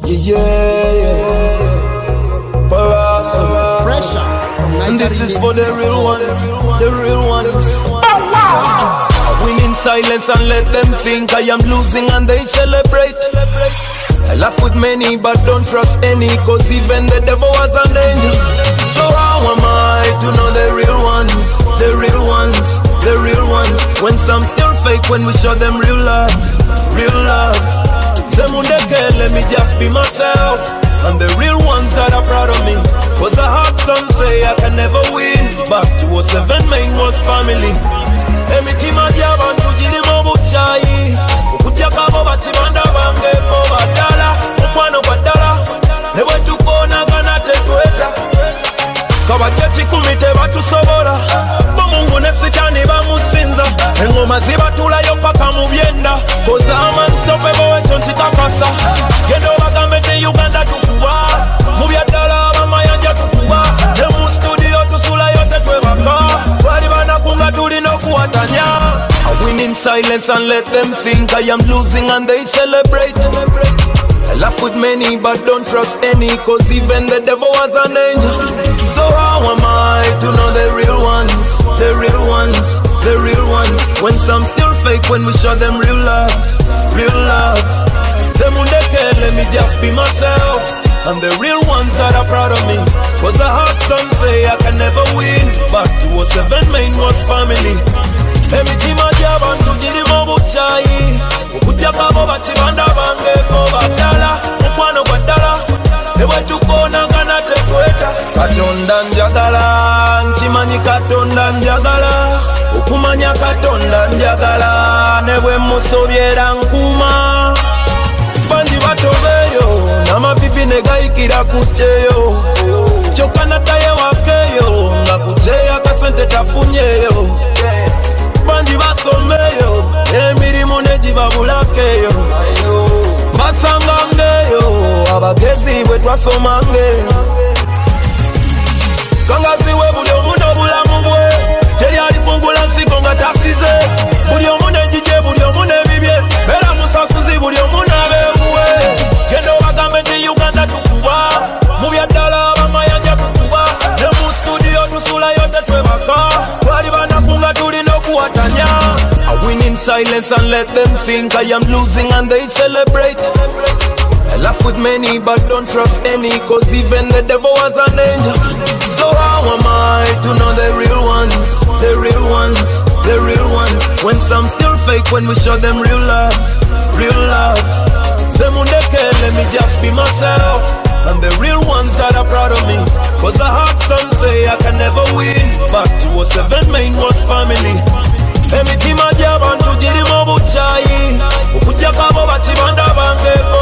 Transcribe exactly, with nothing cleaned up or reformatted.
Yeah, yeah. Barasa. And this is for the real ones, the real ones. I win in silence and let them think I am losing and they celebrate. I laugh with many but don't trust any, cause even the devil was an angel. So how am I to know the real ones, the real ones, the real ones, when some still fake when we show them real love, real love. Zemundeke, let me just be myself, and the real ones that are proud of me. Cause I heard some say I can never win. Back to oh seven main was family. Emitima jabantu jirimo buchayi, ukutya kabo bachibanda bange bo badala, mukwano badala, newe tukona gana tetweta. Kabachechi kumite batusobola, bomungu nefsitani bamusinza, engoma zibatulayo paka mubyenda. Cause I'm unstoppable wecho nchikakasa, gendo bagamete Uganda tukuwa, mubyadala bamayanja tukuwa, nemu studio tusula yote twebaka, wali banakunga tulino kuwatanya. I win in silence and let them think I am losing and they celebrate. I laugh with many but don't trust any, cause even the devil was an angel. So how am I to know the real ones, the real ones, the real ones, when some still fake when we show them real love, real love. Zemundeke, let me just be myself, and the real ones that are proud of me. Cause I heard some say I can never win. Back to oh seven main was family. Emitima jabantu jirimo buchayi, ukutya kabo bachibanda bange bo badala, mukwano badala, newe tukona gana tekweta. Katonda njagala, nchimanyi katonda njagala, ukumanya katonda njagala, newe musobyera nkuma. Bandi batobeyo, namavivi negayikira kucheyo, choka nataye wakeyo, nga kucheya kasente tafunyeyo. Bandi basomeyo, emirimu negibabulakeyo, basangangeyo, abagezi bwe twasomangeyo. Kangaziwe buli omu n'obulamu bwe, teri alikungula nsiko nga tasize. Buli omu n'ejije, buli omu n'ebibye, beera musasuzi buli omu n'abeebuwe. Genda obagambe nti Uganda tukuba, mu byaddala bamayanja tukuba, ne mu studio tusulayo tetwebaka, twali banakunga tulina okuwatanya. I win in silence and let them think I am losing and they celebrate. I laugh with many but don't trust any, cause even the devil was an angel. So how am I to know the real ones, the real ones, the real ones, when some still fake when we show them real love, real love. Zemundeke, let me just be myself, and the real ones that are proud of me. Cause I heard some say I can never win. Back to oh seven main was family. Emitima jabantu jirimo buchayi, ukutya kabo bachibanda bange bo